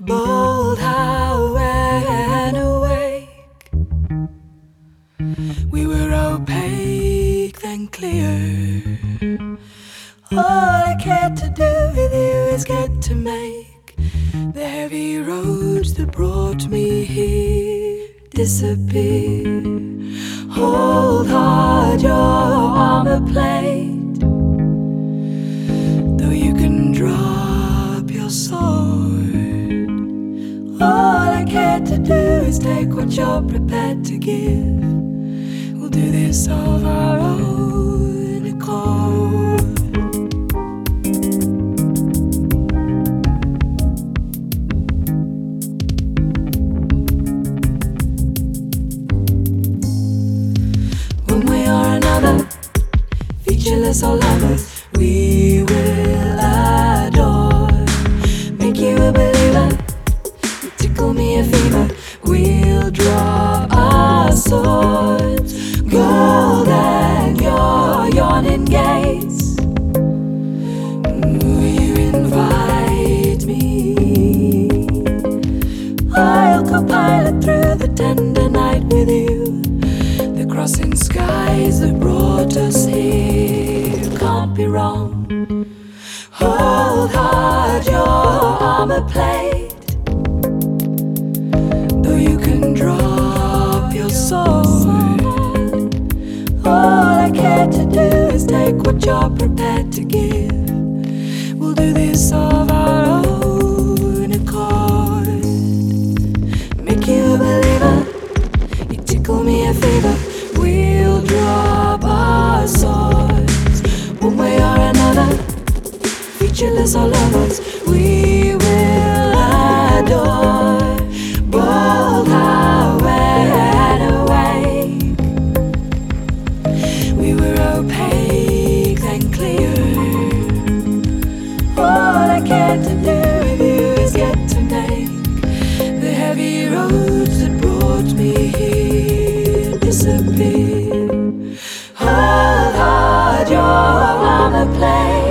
bold highway and awake. We were opaque, then clear. All I cared to do with you is get to make the heavy roads that brought me here disappear. Hold hard your armor plate, though you can drop your sword. All I care to do is take what you're prepared to give. We'll do this of our own accord. One way or another, featureless or lovers, we will adore. Make you a believer, tickle me a fever. We'll draw our swords, gold and your yawning gaze. Will you invite me? I'll co-pilot through the tender night with you. The crossing skies that brought us here can't be wrong. Hold hard your armor plate, though you can drop your sword. All I care to do is take what you're prepared to give. We'll do this of our own accord. Make you a believer, you tickle me a fever. We'll drop our swords, one way or another, featureless or lovers, we will adore. Bold highway and awake. We were opaque, then clear. All I cared to do with you is get to make the heavy roads that brought me here disappear. Hold hard your armor plate,